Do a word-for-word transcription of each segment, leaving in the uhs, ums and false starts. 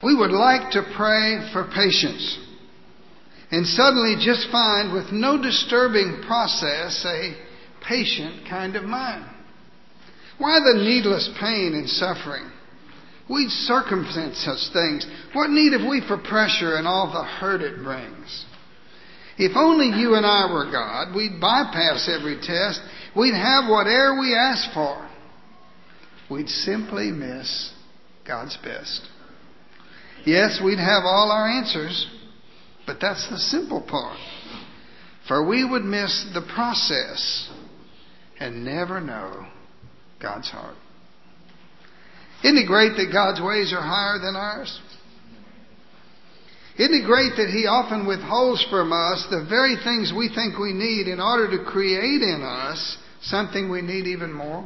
We would like to pray for patience and suddenly just find, with no disturbing process, a patient kind of mind. Why the needless pain and suffering? We'd circumvent such things. What need have we for pressure and all the hurt it brings? If only you and I were God, we'd bypass every test. We'd have whatever we ask for. We'd simply miss God's best. Yes, we'd have all our answers, but that's the simple part. For we would miss the process and never know God's heart. Isn't it great that God's ways are higher than ours? Isn't it great that He often withholds from us the very things we think we need in order to create in us something we need even more?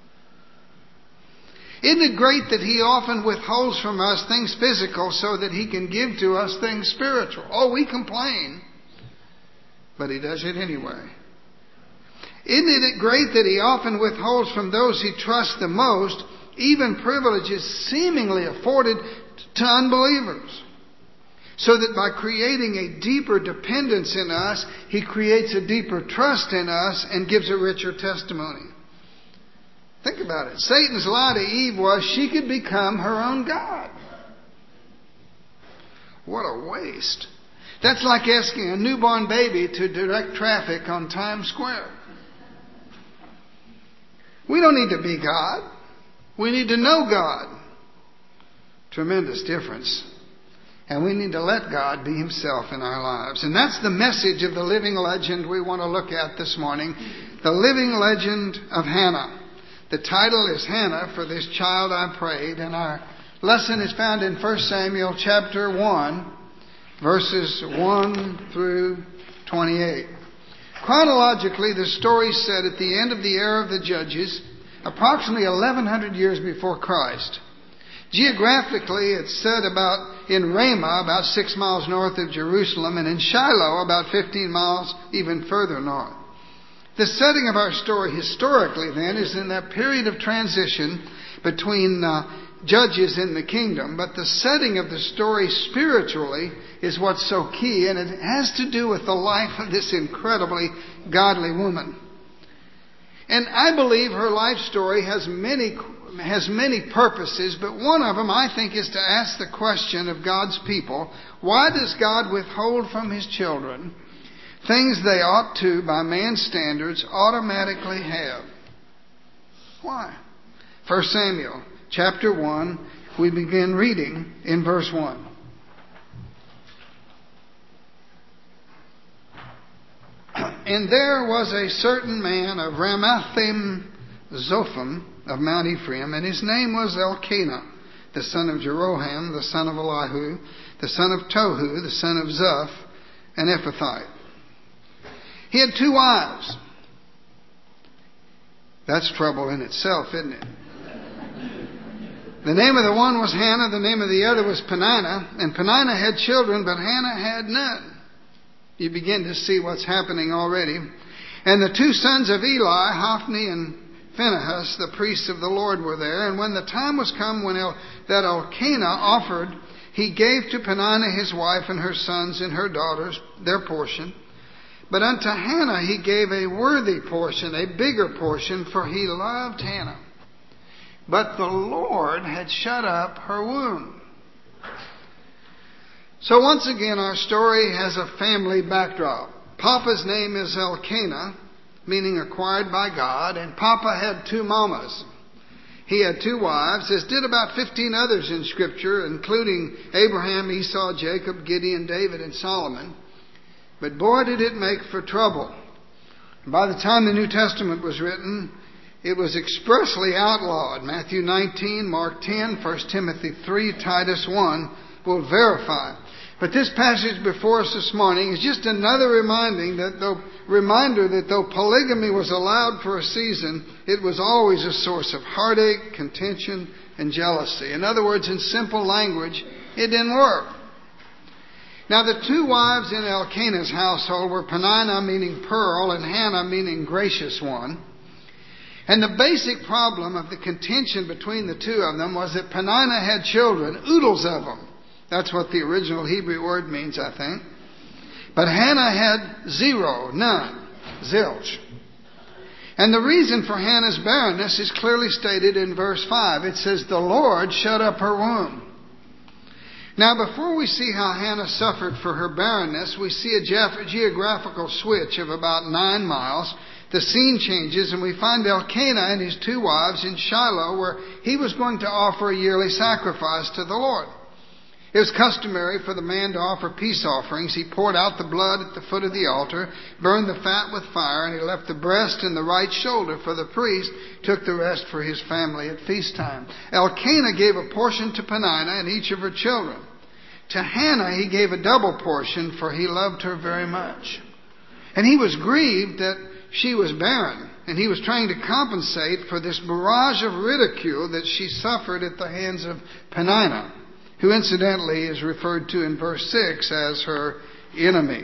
Isn't it great that He often withholds from us things physical so that He can give to us things spiritual? Oh, we complain, but He does it anyway. Isn't it great that He often withholds from those He trusts the most even privileges seemingly afforded to unbelievers? So that by creating a deeper dependence in us, He creates a deeper trust in us and gives a richer testimony. Think about it. Satan's lie to Eve was she could become her own God. What a waste. That's like asking a newborn baby to direct traffic on Times Square. We don't need to be God. We need to know God. Tremendous difference. And we need to let God be Himself in our lives. And that's the message of the living legend we want to look at this morning. The living legend of Hannah. The title is Hannah, for this child I prayed. And our lesson is found in First Samuel chapter one, verses one through twenty-eight. Chronologically, the story is set at the end of the era of the Judges, approximately eleven hundred years before Christ. Geographically, it's set about in Ramah, about six miles north of Jerusalem, and in Shiloh, about fifteen miles even further north. The setting of our story historically, then, is in that period of transition between uh, Judges and the kingdom. But the setting of the story spiritually is what's so key, and it has to do with the life of this incredibly godly woman. And I believe her life story has many has many purposes, but one of them, I think, is to ask the question of God's people: why does God withhold from His children things they ought to, by man's standards, automatically have? Why? First Samuel chapter one, we begin reading in verse one. And there was a certain man of Ramathaim Zophim of Mount Ephraim, and his name was Elkanah, the son of Jeroham, the son of Elihu, the son of Tohu, the son of Zuph, an Ephrathite. He had two wives. That's trouble in itself, isn't it? The name of the one was Hannah, the name of the other was Peninnah, and Peninnah had children, but Hannah had none. You begin to see what's happening already. And the two sons of Eli, Hophni and Phinehas, the priests of the Lord, were there. And when the time was come when El, that Elkanah offered, he gave to Peninnah his wife and her sons and her daughters their portion. But unto Hannah he gave a worthy portion, a bigger portion, for he loved Hannah. But the Lord had shut up her womb. So once again, our story has a family backdrop. Papa's name is Elkanah, meaning acquired by God, and Papa had two mamas. He had two wives, as did about fifteen others in Scripture, including Abraham, Esau, Jacob, Gideon, David, and Solomon. But boy, did it make for trouble. By the time the New Testament was written, it was expressly outlawed. Matthew nineteen, Mark ten, First Timothy three, Titus one will verify. But this passage before us this morning is just another reminding that though, reminder that though polygamy was allowed for a season, it was always a source of heartache, contention, and jealousy. In other words, in simple language, it didn't work. Now, the two wives in Elkanah's household were Peninnah, meaning pearl, and Hannah, meaning gracious one. And the basic problem of the contention between the two of them was that Peninnah had children, oodles of them. That's what the original Hebrew word means, I think. But Hannah had zero, none, zilch. And the reason for Hannah's barrenness is clearly stated in verse five. It says, the Lord shut up her womb. Now, before we see how Hannah suffered for her barrenness, we see a ge- geographical switch of about nine miles. The scene changes, and we find Elkanah and his two wives in Shiloh, where he was going to offer a yearly sacrifice to the Lord. It was customary for the man to offer peace offerings. He poured out the blood at the foot of the altar, burned the fat with fire, and he left the breast and the right shoulder for the priest, took the rest for his family at feast time. Elkanah gave a portion to Peninnah and each of her children. To Hannah he gave a double portion, for he loved her very much. And he was grieved that she was barren, and he was trying to compensate for this barrage of ridicule that she suffered at the hands of Peninnah, who incidentally is referred to in verse six as her enemy.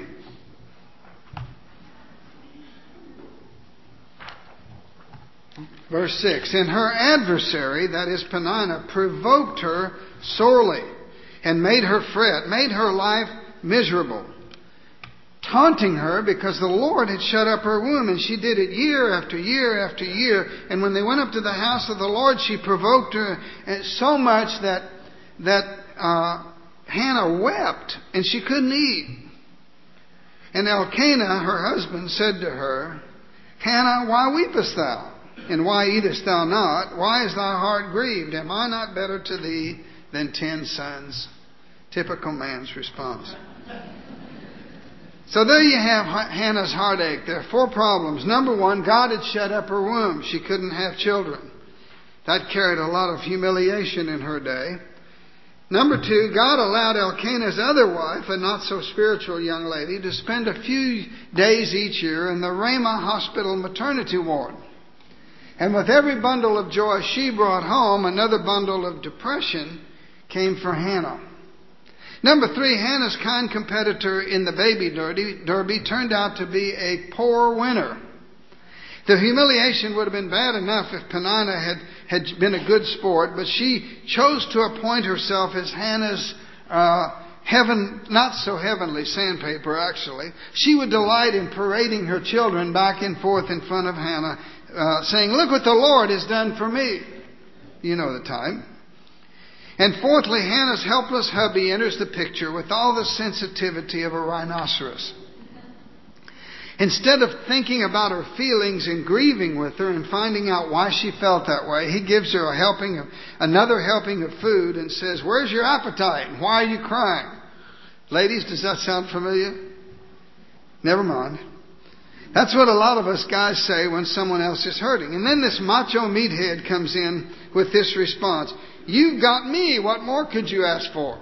Verse six, and her adversary, that is Peninnah, provoked her sorely and made her fret, made her life miserable, taunting her because the Lord had shut up her womb, and she did it year after year after year. And when they went up to the house of the Lord, she provoked her so much that that uh, Hannah wept, and she couldn't eat. And Elkanah, her husband, said to her, Hannah, why weepest thou? And why eatest thou not? Why is thy heart grieved? Am I not better to thee than ten sons? Typical man's response. So there you have Hannah's heartache. There are four problems. Number one, God had shut up her womb. She couldn't have children. That carried a lot of humiliation in her day. Number two, God allowed Elkanah's other wife, a not-so-spiritual young lady, to spend a few days each year in the Ramah Hospital maternity ward. And with every bundle of joy she brought home, another bundle of depression came for Hannah. Number three, Hannah's kind competitor in the baby derby, derby turned out to be a poor winner. The humiliation would have been bad enough if Peninnah had, had been a good sport, but she chose to appoint herself as Hannah's uh, heaven, not so heavenly sandpaper, actually. She would delight in parading her children back and forth in front of Hannah, uh, saying, look what the Lord has done for me. You know the type. And fourthly, Hannah's helpless hubby enters the picture with all the sensitivity of a rhinoceros. Instead of thinking about her feelings and grieving with her and finding out why she felt that way, he gives her a helping of, another helping of food and says, where's your appetite? And why are you crying? Ladies, does that sound familiar? Never mind. That's what a lot of us guys say when someone else is hurting. And then this macho meathead comes in with this response. You've got me. What more could you ask for?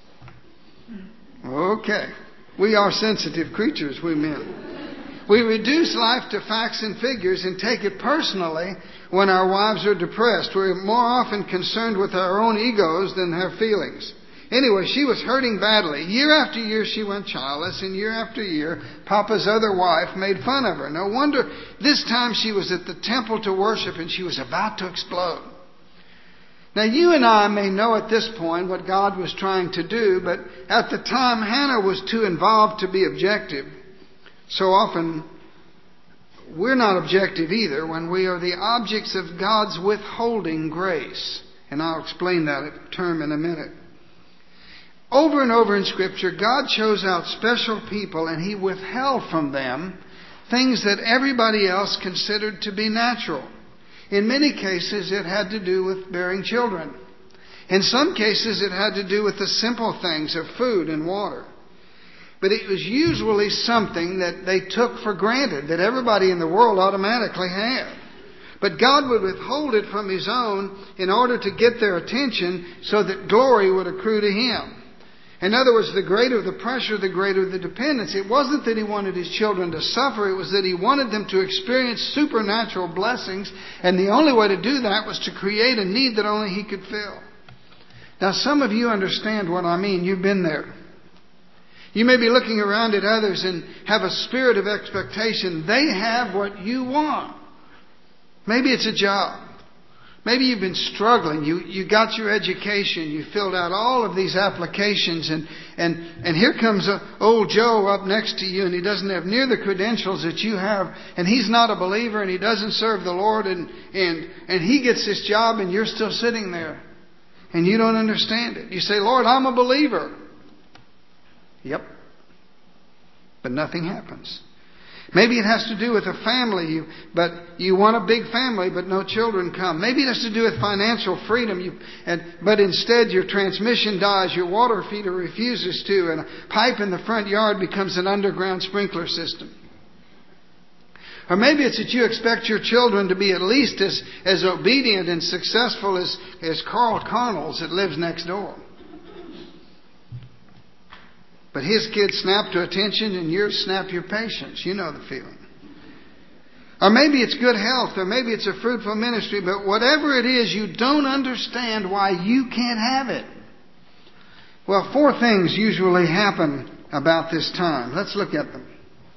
Okay. We are sensitive creatures, we men. We reduce life to facts and figures and take it personally when our wives are depressed. We're more often concerned with our own egos than their feelings. Anyway, she was hurting badly. Year after year she went childless, and year after year Papa's other wife made fun of her. No wonder this time she was at the temple to worship and she was about to explode. Now you and I may know at this point what God was trying to do, but at the time Hannah was too involved to be objective. So often, we're not objective either when we are the objects of God's withholding grace. And I'll explain that term in a minute. Over and over in Scripture, God chose out special people and He withheld from them things that everybody else considered to be natural. In many cases, it had to do with bearing children. In some cases, it had to do with the simple things of food and water. But it was usually something that they took for granted, that everybody in the world automatically had. But God would withhold it from His own in order to get their attention so that glory would accrue to Him. In other words, the greater the pressure, the greater the dependence. It wasn't that He wanted His children to suffer. It was that He wanted them to experience supernatural blessings. And the only way to do that was to create a need that only He could fill. Now, some of you understand what I mean. You've been there. You may be looking around at others and have a spirit of expectation. They have what you want. Maybe it's a job. Maybe you've been struggling. You, you got your education. You filled out all of these applications. And, and, and here comes a, old Joe up next to you, and he doesn't have near the credentials that you have. And he's not a believer, and he doesn't serve the Lord. And, and, and he gets this job, and you're still sitting there. And you don't understand it. You say, Lord, I'm a believer. Yep. But nothing happens. Maybe it has to do with a family, you, but you want a big family, but no children come. Maybe it has to do with financial freedom, you, and, but instead your transmission dies, your water feeder refuses to, and a pipe in the front yard becomes an underground sprinkler system. Or maybe it's that you expect your children to be at least as, as obedient and successful as, as Carl Connells that lives next door. But his kids snap to attention and yours snap your patience. You know the feeling. Or maybe it's good health, or maybe it's a fruitful ministry, but whatever it is, you don't understand why you can't have it. Well, four things usually happen about this time. Let's look at them.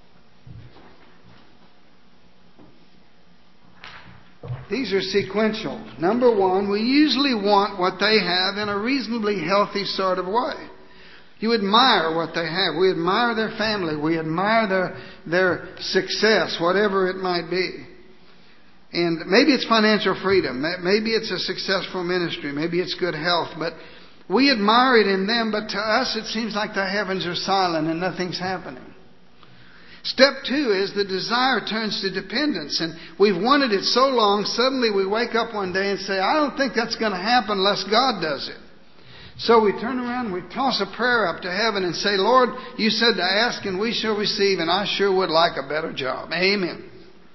These are sequential. Number one, we usually want what they have in a reasonably healthy sort of way. You admire what they have. We admire their family. We admire their, their success, whatever it might be. And maybe it's financial freedom. Maybe it's a successful ministry. Maybe it's good health. But we admire it in them, but to us it seems like the heavens are silent and nothing's happening. Step two is the desire turns to dependence. And we've wanted it so long, suddenly we wake up one day and say, I don't think that's going to happen unless God does it. So we turn around and we toss a prayer up to heaven and say, Lord, you said to ask and we shall receive, and I sure would like a better job. Amen.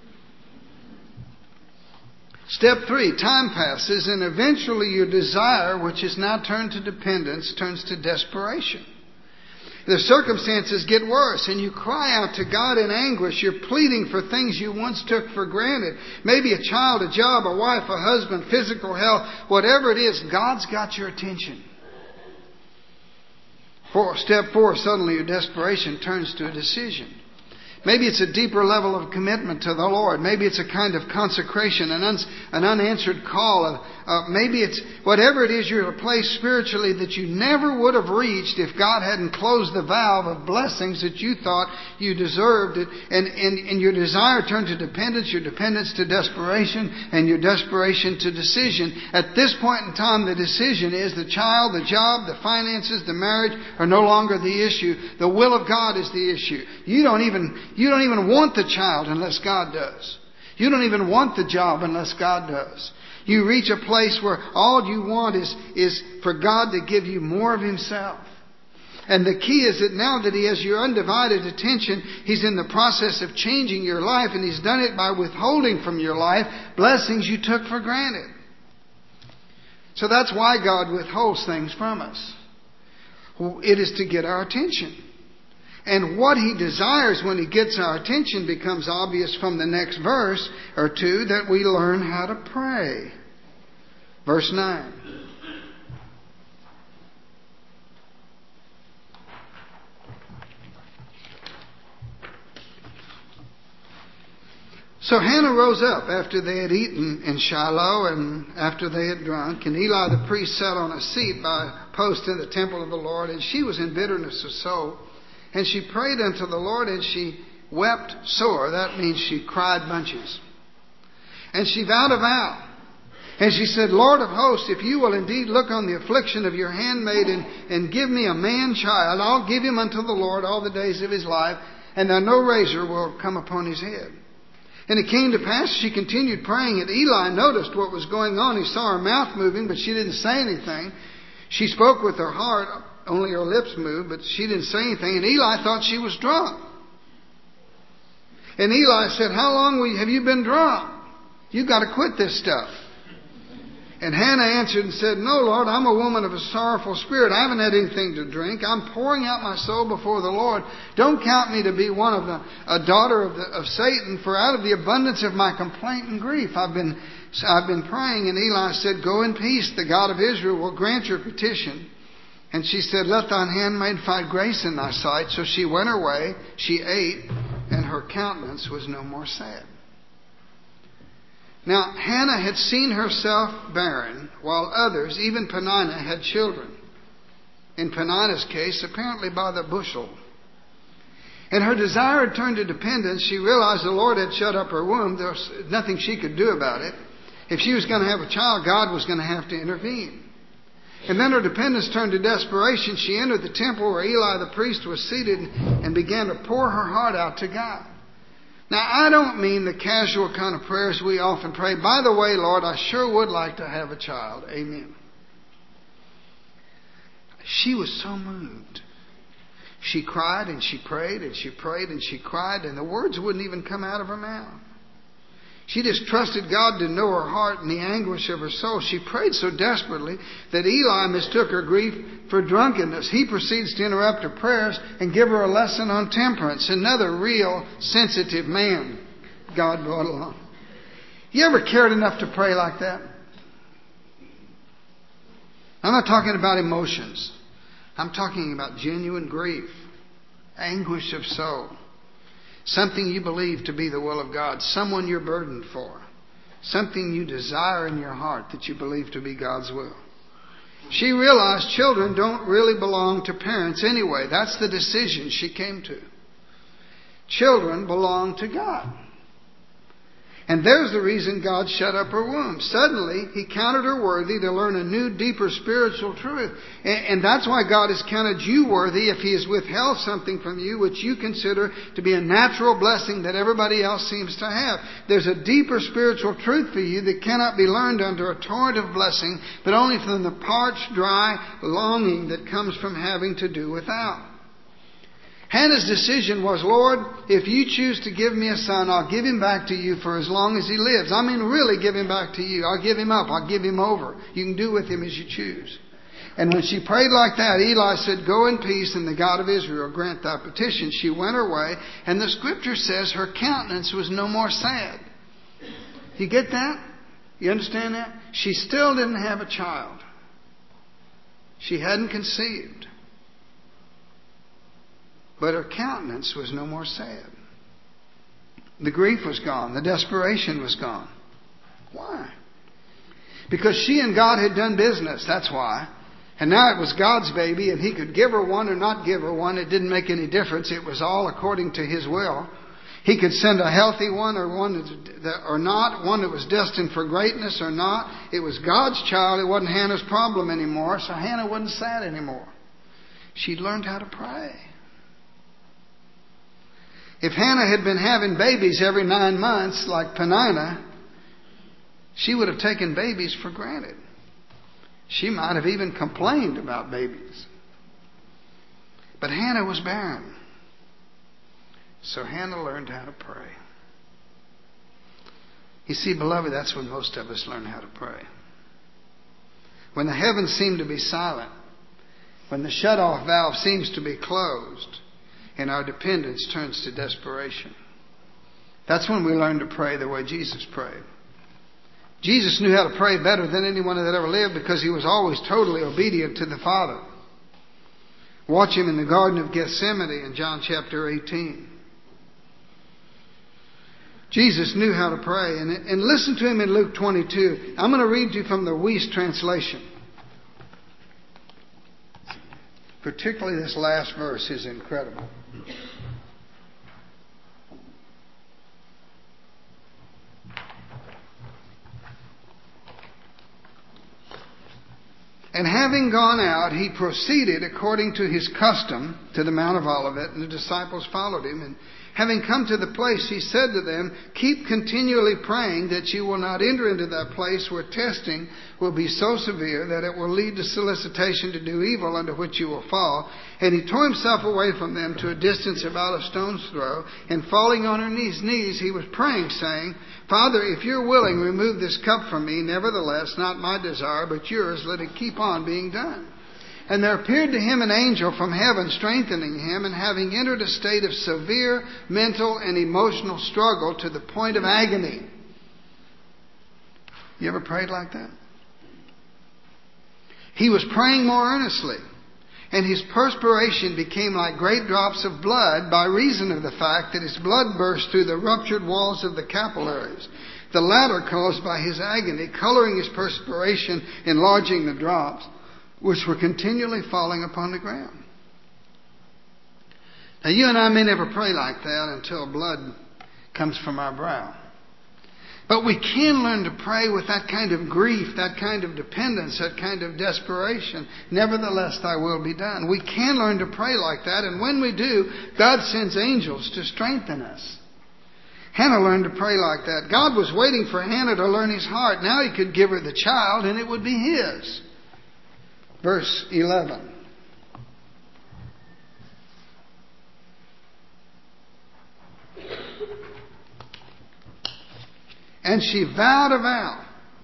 Step three, time passes and eventually your desire, which is now turned to dependence, turns to desperation. The circumstances get worse and you cry out to God in anguish. You're pleading for things you once took for granted. Maybe a child, a job, a wife, a husband, physical health, whatever it is, God's got your attention. Four, step four, suddenly your desperation turns to a decision. Maybe it's a deeper level of commitment to the Lord. Maybe it's a kind of consecration, an, un- an unanswered call. Uh, uh, maybe it's whatever it is, you're at a place spiritually that you never would have reached if God hadn't closed the valve of blessings that you thought you deserved. It. And, and, and your desire turned to dependence, your dependence to desperation, and your desperation to decision. At this point in time, the decision is the child, the job, the finances, the marriage are no longer the issue. The will of God is the issue. You don't even... You don't even want the child unless God does. You don't even want the job unless God does. You reach a place where all you want is, is for God to give you more of Himself. And the key is that now that He has your undivided attention, He's in the process of changing your life, and He's done it by withholding from your life blessings you took for granted. So that's why God withholds things from us. It is to get our attention. And what He desires when He gets our attention becomes obvious from the next verse or two, that we learn how to pray. Verse nine. So Hannah rose up after they had eaten in Shiloh and after they had drunk. And Eli the priest sat on a seat by a post in the temple of the Lord. And she was in bitterness of soul. And she prayed unto the Lord, and she wept sore. That means she cried bunches. And she vowed a vow. And she said, Lord of hosts, if you will indeed look on the affliction of your handmaid and, and give me a man child, I'll give him unto the Lord all the days of his life, and that no razor will come upon his head. And it came to pass, she continued praying, and Eli noticed what was going on. He saw her mouth moving, but she didn't say anything. She spoke with her heart. Only her lips moved, but she didn't say anything. And Eli thought she was drunk. And Eli said, how long have you been drunk? You've got to quit this stuff. And Hannah answered and said, no, Lord, I'm a woman of a sorrowful spirit. I haven't had anything to drink. I'm pouring out my soul before the Lord. Don't count me to be one of the, a daughter of, the, of Satan, for out of the abundance of my complaint and grief, I've been, I've been praying. And Eli said, go in peace. The God of Israel will grant your petition. And she said, let thine handmaid find grace in thy sight. So she went her way, she ate, and her countenance was no more sad. Now, Hannah had seen herself barren, while others, even Peninnah, had children. In Peninnah's case, apparently by the bushel. And her desire had turned to dependence. She realized the Lord had shut up her womb. There was nothing she could do about it. If she was going to have a child, God was going to have to intervene. And then her dependence turned to desperation. She entered the temple where Eli the priest was seated and began to pour her heart out to God. Now, I don't mean the casual kind of prayers we often pray. By the way, Lord, I sure would like to have a child. Amen. She was so moved. She cried and she prayed and she prayed and she cried, and the words wouldn't even come out of her mouth. She just trusted God to know her heart and the anguish of her soul. She prayed so desperately that Eli mistook her grief for drunkenness. He proceeds to interrupt her prayers and give her a lesson on temperance. Another real sensitive man God brought along. You ever cared enough to pray like that? I'm not talking about emotions. I'm talking about genuine grief, anguish of soul. Something you believe to be the will of God. Someone you're burdened for. Something you desire in your heart that you believe to be God's will. She realized children don't really belong to parents anyway. That's the decision she came to. Children belong to God. And there's the reason God shut up her womb. Suddenly, He counted her worthy to learn a new, deeper spiritual truth. And that's why God has counted you worthy if He has withheld something from you which you consider to be a natural blessing that everybody else seems to have. There's a deeper spiritual truth for you that cannot be learned under a torrent of blessing, but only from the parched, dry longing that comes from having to do without. Hannah's decision was, Lord, if you choose to give me a son, I'll give him back to you for as long as he lives. I mean, really give him back to you. I'll give him up. I'll give him over. You can do with him as you choose. And when she prayed like that, Eli said, go in peace, and the God of Israel grant thy petition. She went her way, and the scripture says her countenance was no more sad. You get that? You understand that? She still didn't have a child. She hadn't conceived. But her countenance was no more sad. The grief was gone. The desperation was gone. Why? Because she and God had done business. That's why. And now it was God's baby, and He could give her one or not give her one. It didn't make any difference. It was all according to His will. He could send a healthy one or one that, or not, one that was destined for greatness or not. It was God's child. It wasn't Hannah's problem anymore. So Hannah wasn't sad anymore. She'd learned how to pray. If Hannah had been having babies every nine months like Peninnah, she would have taken babies for granted. She might have even complained about babies. But Hannah was barren. So Hannah learned how to pray. You see, beloved, that's when most of us learn how to pray. When the heavens seem to be silent, when the shut-off valve seems to be closed, and our dependence turns to desperation. That's when we learn to pray the way Jesus prayed. Jesus knew how to pray better than anyone that ever lived because He was always totally obedient to the Father. Watch Him in the Garden of Gethsemane in John chapter eighteen. Jesus knew how to pray. And, and listen to Him in Luke twenty-two. I'm going to read you from the Weiss translation. Particularly this last verse is incredible. And having gone out, He proceeded according to His custom to the Mount of Olivet, and the disciples followed Him. And having come to the place, He said to them, keep continually praying that you will not enter into that place where testing will be so severe that it will lead to solicitation to do evil, under which you will fall. And He tore Himself away from them to a distance about a stone's throw, and falling on His knees, He was praying, saying, Father, if you're willing, remove this cup from me. Nevertheless, not my desire, but yours, let it keep on being done. And there appeared to him an angel from heaven, strengthening him, and having entered a state of severe mental and emotional struggle to the point of agony. You ever prayed like that? He was praying more earnestly, and his perspiration became like great drops of blood by reason of the fact that his blood burst through the ruptured walls of the capillaries. the latter caused by his agony, coloring his perspiration, enlarging the drops, which were continually falling upon the ground. Now, you and I may never pray like that until blood comes from our brow. But we can learn to pray with that kind of grief, that kind of dependence, that kind of desperation. Nevertheless, thy will be done. We can learn to pray like that, and when we do, God sends angels to strengthen us. Hannah learned to pray like that. God was waiting for Hannah to learn his heart. Now he could give her the child, and it would be his. Verse eleven. And she vowed a vow.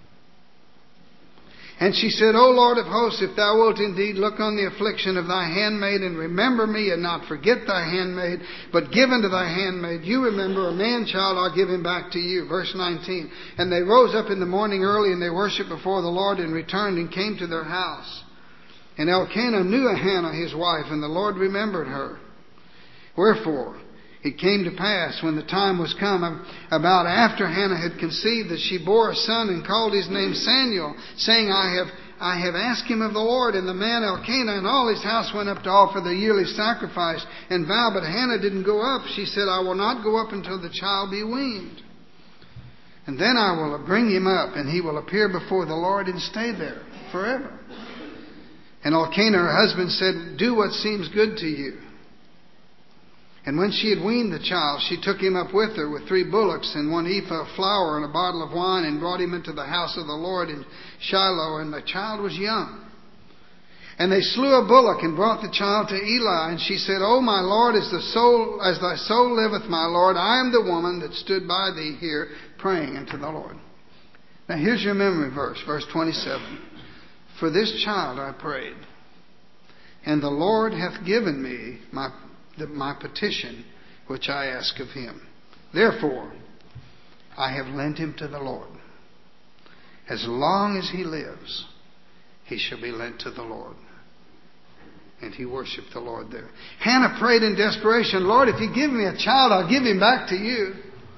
And she said, O Lord of hosts, if thou wilt indeed look on the affliction of thy handmaid, and remember me, and not forget thy handmaid, but give unto thy handmaid, you remember a man child, I'll give him back to you. Verse nineteen. And they rose up in the morning early, and they worshipped before the Lord, and returned, and came to their house. And Elkanah knew Hannah his wife, and the Lord remembered her. Wherefore it came to pass, when the time was come, about after Hannah had conceived, that she bore a son, and called his name Samuel, saying, I have I have asked him of the Lord. And the man Elkanah and all his house went up to offer the yearly sacrifice and vow. But Hannah didn't go up. She said, I will not go up until the child be weaned. And then I will bring him up, and he will appear before the Lord and stay there forever. And Elkanah, her husband, said, do what seems good to you. And when she had weaned the child, she took him up with her with three bullocks and one ephah of flour and a bottle of wine, and brought him into the house of the Lord in Shiloh, and the child was young. And they slew a bullock and brought the child to Eli, and she said, O my Lord, as the soul, as thy soul liveth, my Lord, I am the woman that stood by thee here praying unto the Lord. Now here's your memory verse, verse twenty-seven. For this child I prayed, and the Lord hath given me my The, my petition which I ask of him. Therefore, I have lent him to the Lord. As long as he lives, he shall be lent to the Lord. And he worshipped the Lord there. Hannah prayed in desperation, Lord, if you give me a child, I'll give him back to you.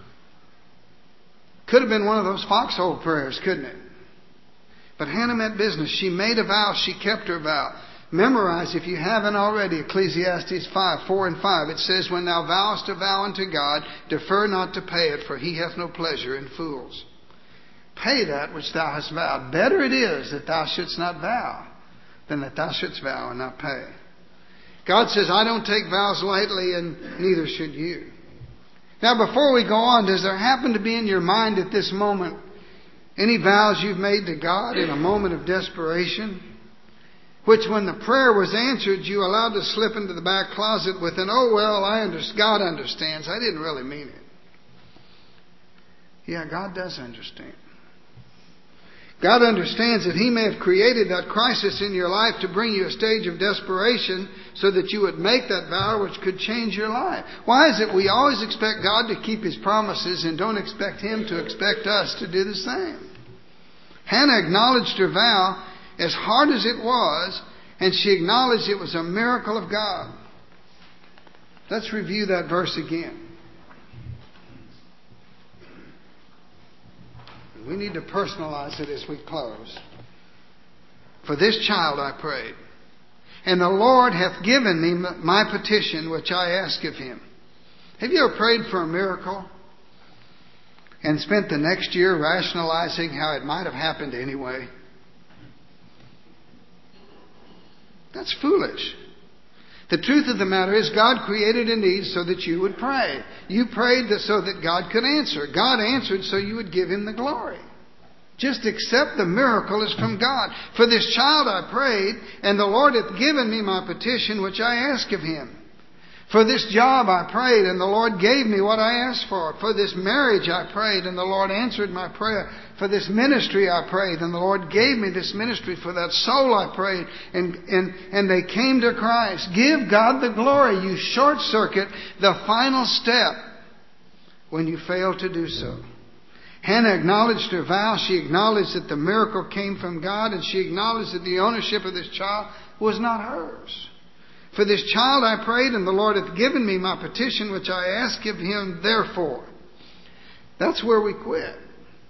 Could have been one of those foxhole prayers, couldn't it? But Hannah meant business. She made a vow. She kept her vow. Memorize, if you haven't already, Ecclesiastes five, four and five. It says, when thou vowest a vow unto God, defer not to pay it, for he hath no pleasure in fools. Pay that which thou hast vowed. Better it is that thou shouldst not vow than that thou shouldst vow and not pay. God says, I don't take vows lightly, and neither should you. Now, before we go on, does there happen to be in your mind at this moment any vows you've made to God in a moment of desperation, which when the prayer was answered, you allowed to slip into the back closet with an, oh, well, I understand. God understands. I didn't really mean it. Yeah, God does understand. God understands that He may have created that crisis in your life to bring you a stage of desperation so that you would make that vow which could change your life. Why is it we always expect God to keep His promises and don't expect Him to expect us to do the same? Hannah acknowledged her vow, as hard as it was, and she acknowledged it was a miracle of God. Let's review that verse again. We need to personalize it as we close. For this child I prayed, and the Lord hath given me my petition which I ask of Him. Have you ever prayed for a miracle and spent the next year rationalizing how it might have happened anyway? That's foolish. The truth of the matter is God created a need so that you would pray. You prayed so that God could answer. God answered so you would give Him the glory. Just accept the miracle is from God. For this child I prayed, and the Lord hath given me my petition which I ask of Him. For this job I prayed, and the Lord gave me what I asked for. For this marriage I prayed, and the Lord answered my prayer. For this ministry I prayed, and the Lord gave me this ministry. For that soul I prayed, and, and, and they came to Christ. Give God the glory. You short circuit the final step when you fail to do so. Hannah acknowledged her vow. She acknowledged that the miracle came from God, and she acknowledged that the ownership of this child was not hers. For this child I prayed, and the Lord hath given me my petition which I ask of Him, therefore. That's where we quit.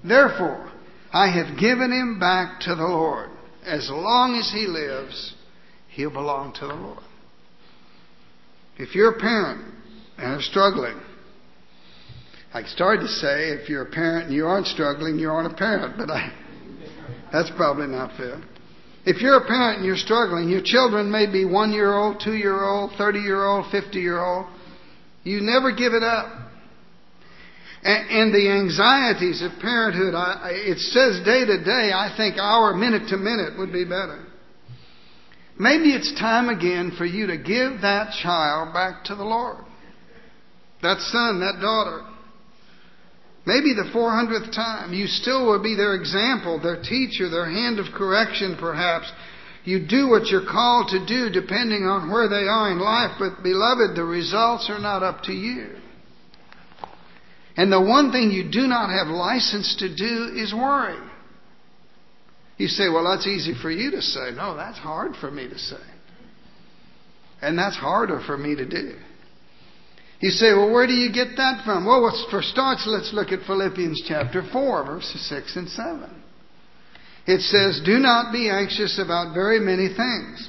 Therefore, I have given him back to the Lord. As long as he lives, he'll belong to the Lord. If you're a parent and are struggling, I started to say, if you're a parent and you aren't struggling, you aren't a parent, but I, that's probably not fair. If you're a parent and you're struggling, your children may be one-year-old, two-year-old, thirty-year-old, fifty-year-old. You never give it up. And, and the anxieties of parenthood, I, it says day to day, I think hour, minute to minute would be better. Maybe it's time again for you to give that child back to the Lord. That son, that daughter. Maybe the four hundredth time. You still will be their example, their teacher, their hand of correction perhaps. You do what you're called to do depending on where they are in life. But beloved, the results are not up to you. And the one thing you do not have license to do is worry. You say, well, that's easy for you to say. No, that's hard for me to say. And that's harder for me to do. You say, well, where do you get that from? Well, for starts, let's look at Philippians chapter four, verses six and seven. It says, do not be anxious about very many things.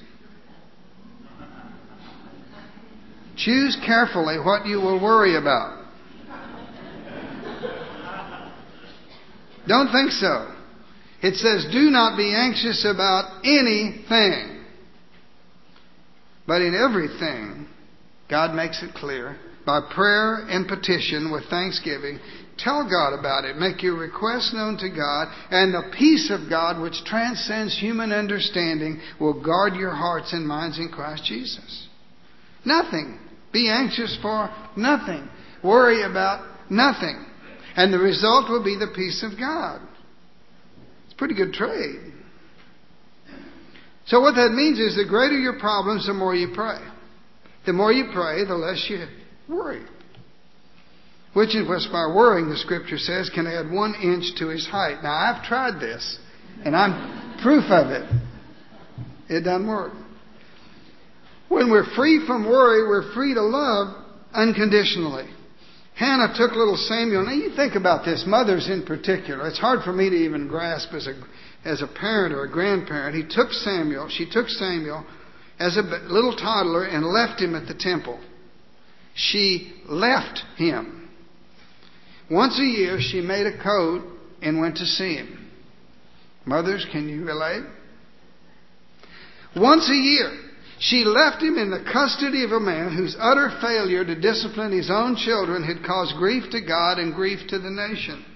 Choose carefully what you will worry about. Don't think so. It says, do not be anxious about anything. But in everything, God makes it clear. By prayer and petition with thanksgiving, tell God about it. Make your requests known to God, and the peace of God, which transcends human understanding, will guard your hearts and minds in Christ Jesus. Nothing. Be anxious for nothing. Worry about nothing. And the result will be the peace of God. It's a pretty good trade. So what that means is the greater your problems, the more you pray. The more you pray, the less you worry. Which is why worrying, the Scripture says, can add one inch to his height. Now, I've tried this, and I'm proof of it. It doesn't work. When we're free from worry, we're free to love unconditionally. Hannah took little Samuel. Now, you think about this, mothers in particular. It's hard for me to even grasp as a, as a parent or a grandparent. He took Samuel, she took Samuel as a little toddler and left him at the temple. She left him. Once a year, she made a coat and went to see him. Mothers, can you relate? Once a year, she left him in the custody of a man whose utter failure to discipline his own children had caused grief to God and grief to the nation.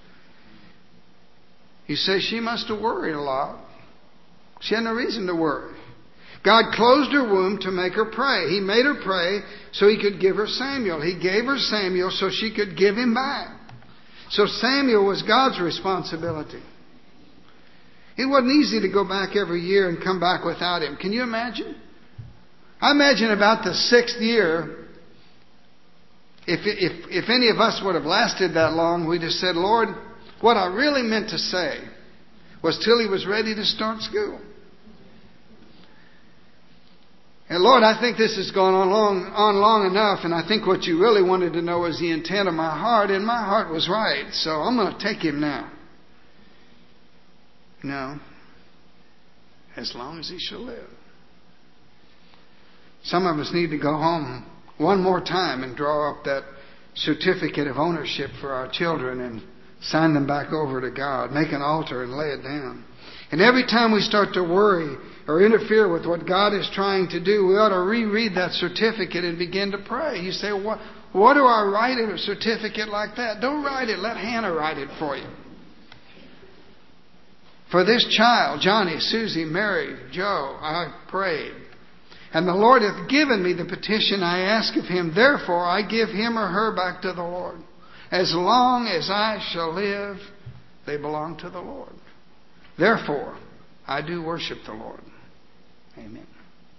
You say she must have worried a lot. She had no reason to worry. God closed her womb to make her pray. He made her pray so he could give her Samuel. He gave her Samuel so she could give him back. So Samuel was God's responsibility. It wasn't easy to go back every year and come back without him. Can you imagine? I imagine about the sixth year, if, if, if any of us would have lasted that long, we'd have said, Lord, what I really meant to say was till he was ready to start school. And Lord, I think this has gone on long, on long enough, and I think what you really wanted to know was the intent of my heart, and my heart was right, so I'm going to take him now. No. As long as he shall live. Some of us need to go home one more time and draw up that certificate of ownership for our children and sign them back over to God. Make an altar and lay it down. And every time we start to worry or interfere with what God is trying to do, we ought to reread that certificate and begin to pray. You say, what, what do I write in a certificate like that? Don't write it. Let Hannah write it for you. For this child, Johnny, Susie, Mary, Joe, I prayed. And the Lord hath given me the petition I ask of him. Therefore, I give him or her back to the Lord. As long as I shall live, they belong to the Lord. Therefore, I do worship the Lord. Amen.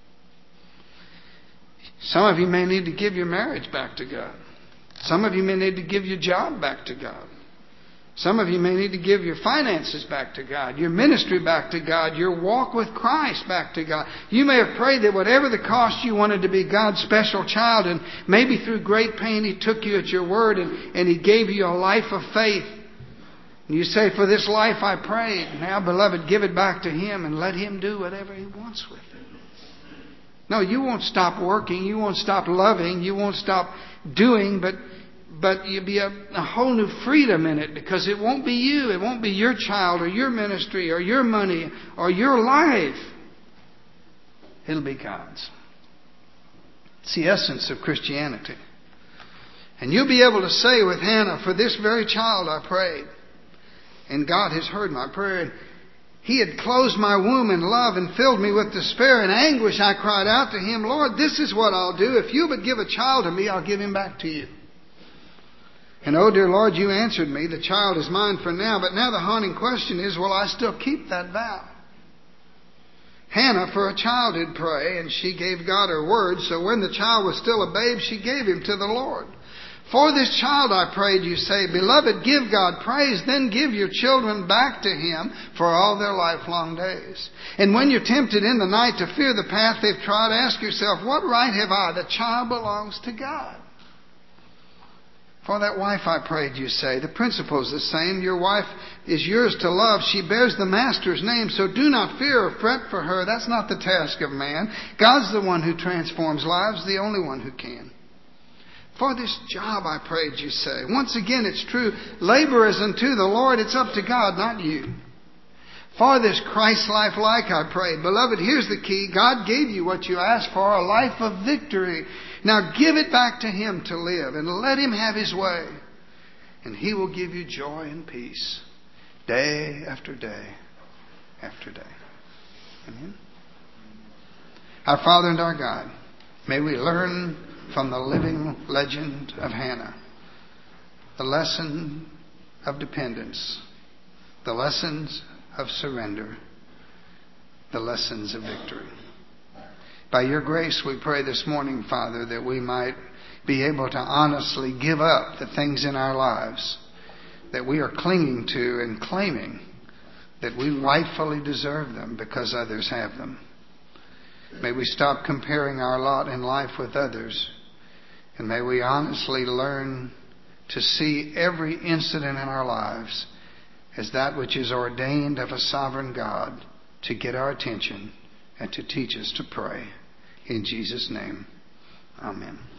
Some of you may need to give your marriage back to God. Some of you may need to give your job back to God. Some of you may need to give your finances back to God, your ministry back to God, your walk with Christ back to God. You may have prayed that whatever the cost, you wanted to be God's special child, and maybe through great pain He took you at your word and, and He gave you a life of faith. And you say, for this life I prayed. Now, beloved, give it back to Him and let Him do whatever He wants with it. No, you won't stop working. You won't stop loving. You won't stop doing, but but you'll be a, a whole new freedom in it, because it won't be you. It won't be your child or your ministry or your money or your life. It'll be God's. It's the essence of Christianity. And you'll be able to say with Hannah, for this very child I prayed, and God has heard my prayer. He had closed my womb in love and filled me with despair and anguish. I cried out to Him, Lord, this is what I'll do. If you but give a child to me, I'll give him back to you. And oh, dear Lord, you answered me. The child is mine for now. But now the haunting question is, will I still keep that vow? Hannah for a child did pray, and she gave God her word. So when the child was still a babe, she gave him to the Lord. For this child I prayed, you say, beloved, give God praise, then give your children back to Him for all their lifelong days. And when you're tempted in the night to fear the path they've trod, ask yourself, what right have I? The child belongs to God. For that wife I prayed, you say. The principle is the same. Your wife is yours to love. She bears the Master's name, so do not fear or fret for her. That's not the task of man. God's the one who transforms lives, the only one who can. For this job I prayed, you say. Once again, it's true. Labor is unto the Lord. It's up to God, not you. For this Christ life like I prayed. Beloved, here's the key. God gave you what you asked for, a life of victory. Now give it back to Him to live, and let Him have His way. And He will give you joy and peace day after day after day. Amen. Our Father and our God, may we learn from the living legend of Hannah the lesson of dependence, the lessons of surrender, the lessons of victory. By your grace, we pray this morning, Father, that we might be able to honestly give up the things in our lives that we are clinging to and claiming that we rightfully deserve them because others have them. May we stop comparing our lot in life with others, and may we honestly learn to see every incident in our lives as that which is ordained of a sovereign God to get our attention and to teach us to pray. In Jesus' name, amen.